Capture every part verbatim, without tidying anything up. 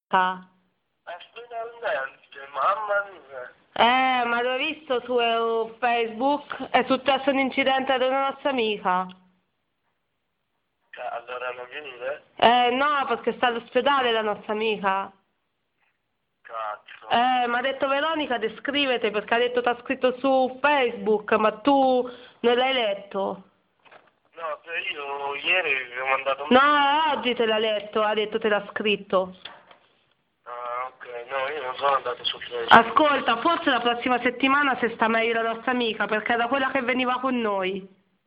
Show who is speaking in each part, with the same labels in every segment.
Speaker 1: Ma finalmente, mamma mia.
Speaker 2: Eh, ma l'ho visto su eh, Facebook? È successo un incidente ad una nostra amica.
Speaker 1: Cioè, allora non venire?
Speaker 2: Eh, no, perché sta all'ospedale la nostra amica.
Speaker 1: Cazzo.
Speaker 2: Eh, mi ha detto Veronica, descrivete perché ha detto t'ha scritto su Facebook, ma tu non l'hai letto.
Speaker 1: No, cioè io ieri vi ho mandato un...
Speaker 2: No, oggi te l'ha letto, ha detto te l'ha scritto.
Speaker 1: Ah, ok, no, io non sono andato su Facebook.
Speaker 2: Ascolta, forse la prossima settimana se sta meglio la nostra amica, perché era quella che veniva con noi.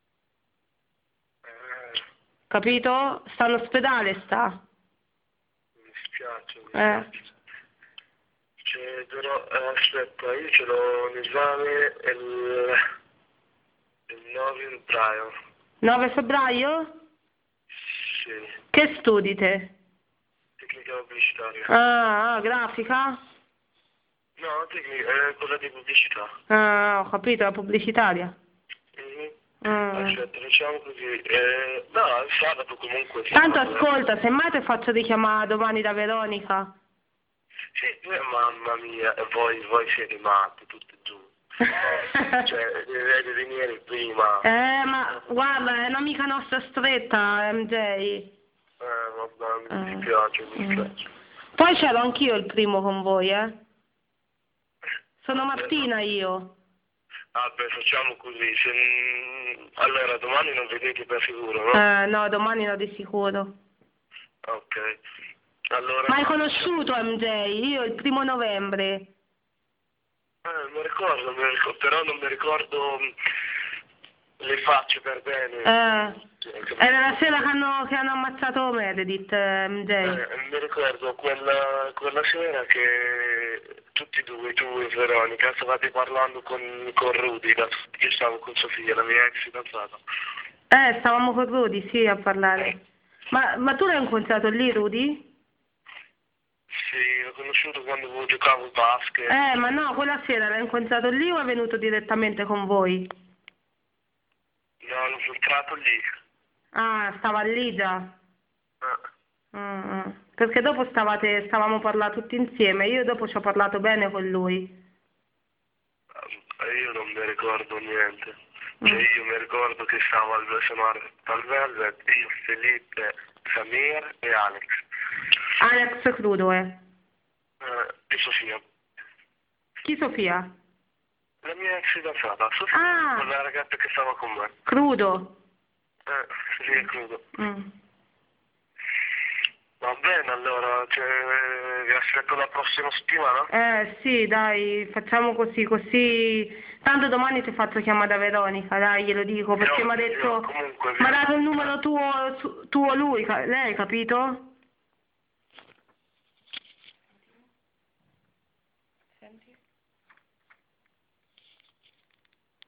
Speaker 1: Eh,
Speaker 2: Capito? Sta all'ospedale, sta.
Speaker 1: mi dispiace, mi
Speaker 2: Eh.
Speaker 1: dispiace. Cioè, però, eh, aspetta, io ce l'ho un esame il, il nove febbraio.
Speaker 2: nove febbraio?
Speaker 1: Sì,
Speaker 2: Che studi te?
Speaker 1: tecnica pubblicitaria.
Speaker 2: Ah, ah, grafica?
Speaker 1: No, tecnica, è quella di pubblicità.
Speaker 2: Ah, ho capito, la pubblicitaria.
Speaker 1: Mhm.
Speaker 2: Mm.
Speaker 1: Aspetta, diciamo così, eh, no, il sabato comunque sì,
Speaker 2: Tanto
Speaker 1: vabbè.
Speaker 2: ascolta, semmai ti faccio richiamare domani da Veronica.
Speaker 1: Sì, eh, mamma mia, e voi, voi siete matti, tutti e due. Cioè, deve venire prima.
Speaker 2: Eh, ma guarda, è un'amica nostra stretta, M J.
Speaker 1: Eh, vabbè, mi
Speaker 2: Eh,
Speaker 1: dispiace, mi
Speaker 2: mm.
Speaker 1: dispiace.
Speaker 2: Poi c'ero anch'io il primo con voi, eh. Sono
Speaker 1: Vabbè,
Speaker 2: Martina io.
Speaker 1: vabbè, facciamo così, se... allora domani non vedete per sicuro, no?
Speaker 2: Eh, no, domani no di sicuro.
Speaker 1: Ok, allora...
Speaker 2: Ma hai conosciuto M J? Io il primo novembre.
Speaker 1: Eh, mi ricordo, mi ricordo, però non mi ricordo mh, le facce per bene.
Speaker 2: Eh,
Speaker 1: Cioè, che-
Speaker 2: era la sera che hanno, che hanno ammazzato Meredith, eh, M J.
Speaker 1: Eh, mi ricordo quella, quella sera che tutti e due, tu e Veronica, stavate parlando con, con Rudy, da- io stavo con Sofia, la mia ex fidanzata.
Speaker 2: Eh, stavamo con Rudy, sì, a parlare. Ma, ma tu l'hai incontrato lì, Rudy?
Speaker 1: Sì, l'ho conosciuto quando giocavo a basket.
Speaker 2: Eh, ma no, quella sera l'hai incontrato lì o è venuto direttamente con voi?
Speaker 1: No, l'ho incontrato lì.
Speaker 2: Ah, stava lì già.
Speaker 1: Eh,
Speaker 2: Mm, mm. Perché dopo stavate, stavamo parlando tutti insieme, io dopo ci ho parlato bene con lui.
Speaker 1: eh, io non mi ricordo niente. Cioè,
Speaker 2: Mm.
Speaker 1: io mi ricordo che stavo al suonare al Velvet, io, Felipe, Samir e Alex.
Speaker 2: Alex Crudo, eh.
Speaker 1: Eh, e Sofia.
Speaker 2: Chi Sofia?
Speaker 1: La mia ex fidanzata, Sofia,
Speaker 2: Ah,
Speaker 1: quella ragazza che stava con me.
Speaker 2: Crudo.
Speaker 1: Eh, sì, è crudo.
Speaker 2: Mm.
Speaker 1: Va bene, allora, cioè, vi aspetto la prossima settimana?
Speaker 2: Eh sì, dai, facciamo così, così... Tanto domani ti faccio chiamare da Veronica, dai, glielo dico, perché
Speaker 1: Io,
Speaker 2: mi ha
Speaker 1: io
Speaker 2: detto...
Speaker 1: comunque vi...
Speaker 2: Mi ha dato il numero tuo, su- tuo lui, ca- lei, capito? Senti?